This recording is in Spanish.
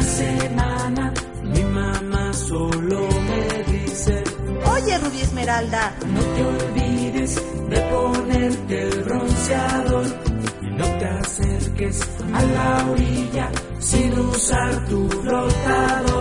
semana mi mamá solo me dice: oye, Rubia Esmeralda, no te olvides de ponerte el bronceador y no te acerques a la orilla sin usar tu flotador.